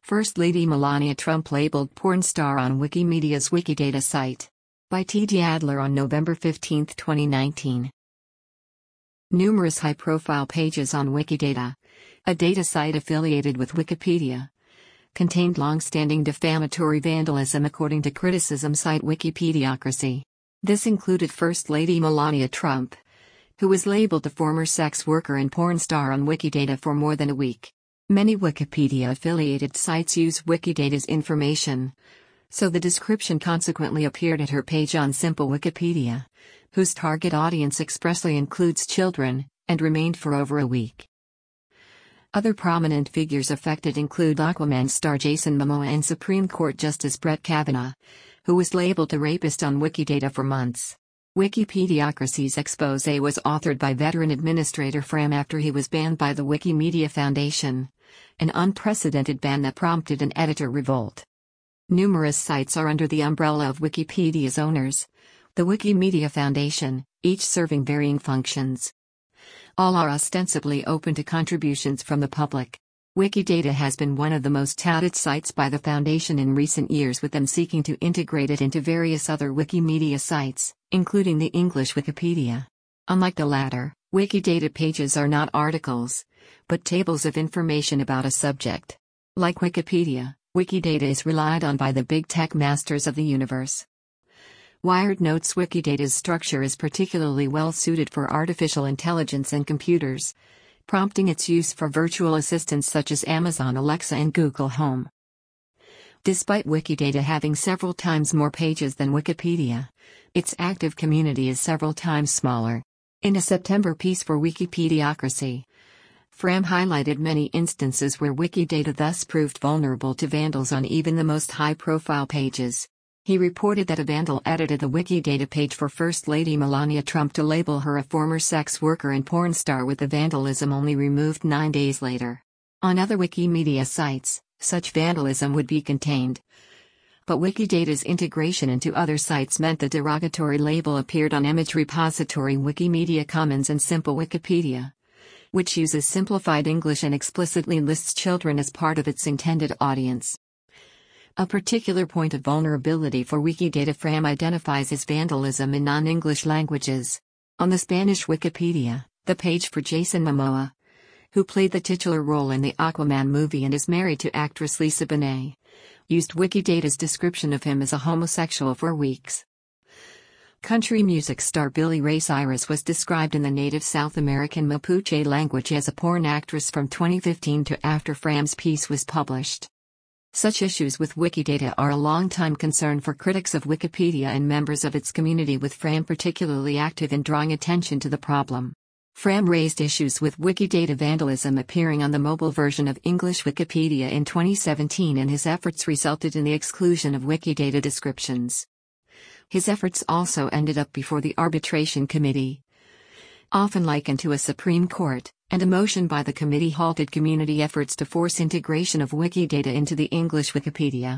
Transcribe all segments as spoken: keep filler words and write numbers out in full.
First Lady Melania Trump labeled porn star on Wikimedia's Wikidata site. By T J Adler on November fifteenth, twenty nineteen. Numerous high-profile pages on Wikidata, a data site affiliated with Wikipedia, contained long-standing defamatory vandalism according to criticism site Wikipediocracy. This included First Lady Melania Trump, who was labeled a former sex worker and porn star on Wikidata for more than a week. Many Wikipedia-affiliated sites use Wikidata's information, so the description consequently appeared at her page on Simple Wikipedia, whose target audience expressly includes children, and remained for over a week. Other prominent figures affected include Aquaman star Jason Momoa and Supreme Court Justice Brett Kavanaugh, who was labeled a rapist on Wikidata for months. Wikipediocracy's expose was authored by veteran administrator Fram after he was banned by the Wikimedia Foundation, an unprecedented ban that prompted an editor revolt. Numerous sites are under the umbrella of Wikipedia's owners, the Wikimedia Foundation, each serving varying functions. All are ostensibly open to contributions from the public. Wikidata has been one of the most touted sites by the Foundation in recent years, with them seeking to integrate it into various other Wikimedia sites, including the English Wikipedia. Unlike the latter, Wikidata pages are not articles, but tables of information about a subject. Like Wikipedia, Wikidata is relied on by the big tech masters of the universe. Wired notes Wikidata's structure is particularly well suited for artificial intelligence and computers, prompting its use for virtual assistants such as Amazon Alexa and Google Home. Despite Wikidata having several times more pages than Wikipedia, its active community is several times smaller. In a September piece for Wikipediocracy, Fram highlighted many instances where Wikidata thus proved vulnerable to vandals on even the most high-profile pages. He reported that a vandal edited a Wikidata page for First Lady Melania Trump to label her a former sex worker and porn star, with the vandalism only removed nine days later. On other Wikimedia sites, such vandalism would be contained. But Wikidata's integration into other sites meant the derogatory label appeared on image repository Wikimedia Commons and Simple Wikipedia, which uses simplified English and explicitly lists children as part of its intended audience. A particular point of vulnerability for Wikidata Fram identifies as vandalism in non-English languages. On the Spanish Wikipedia, the page for Jason Momoa, who played the titular role in the Aquaman movie and is married to actress Lisa Bonet, used Wikidata's description of him as a homosexual for weeks. Country music star Billy Ray Cyrus was described in the native South American Mapuche language as a porn actress from twenty fifteen to after Fram's piece was published. Such issues with Wikidata are a long-time concern for critics of Wikipedia and members of its community, with Fram particularly active in drawing attention to the problem. Fram raised issues with Wikidata vandalism appearing on the mobile version of English Wikipedia in twenty seventeen, and his efforts resulted in the exclusion of Wikidata descriptions. His efforts also ended up before the Arbitration Committee, often likened to a Supreme Court, and a motion by the committee halted community efforts to force integration of Wikidata into the English Wikipedia.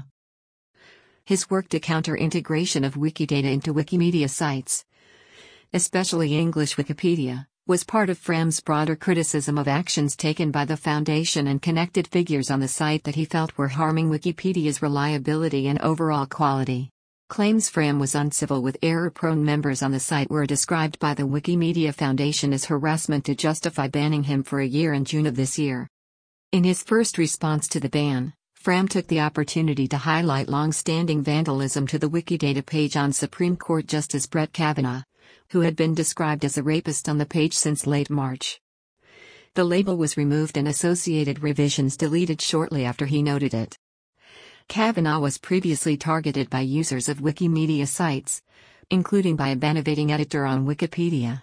His work to counter integration of Wikidata into Wikimedia sites, especially English Wikipedia, was part of Fram's broader criticism of actions taken by the Foundation and connected figures on the site that he felt were harming Wikipedia's reliability and overall quality. Claims Fram was uncivil with error-prone members on the site were described by the Wikimedia Foundation as harassment to justify banning him for a year in June of this year. In his first response to the ban, Fram took the opportunity to highlight long-standing vandalism to the Wikidata page on Supreme Court Justice Brett Kavanaugh, who had been described as a rapist on the page since late March. The label was removed and associated revisions deleted shortly after he noted it. Kavanaugh was previously targeted by users of Wikimedia sites, including by a bannovating editor on Wikipedia.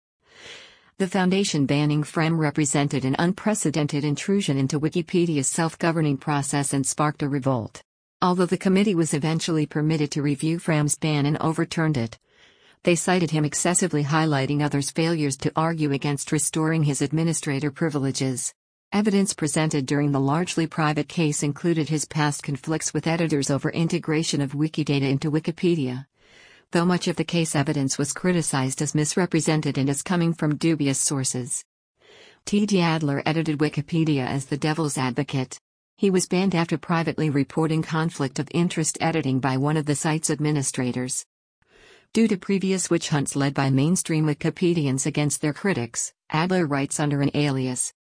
The Foundation banning Fram represented an unprecedented intrusion into Wikipedia's self-governing process and sparked a revolt. Although the committee was eventually permitted to review Fram's ban and overturned it, they cited him excessively, highlighting others' failures to argue against restoring his administrator privileges. Evidence presented during the largely private case included his past conflicts with editors over integration of Wikidata into Wikipedia, though much of the case evidence was criticized as misrepresented and as coming from dubious sources. T J Adler edited Wikipedia as the devil's advocate. He was banned after privately reporting conflict of interest editing by one of the site's administrators. Due to previous witch hunts led by mainstream Wikipedians against their critics, Adler writes under an alias.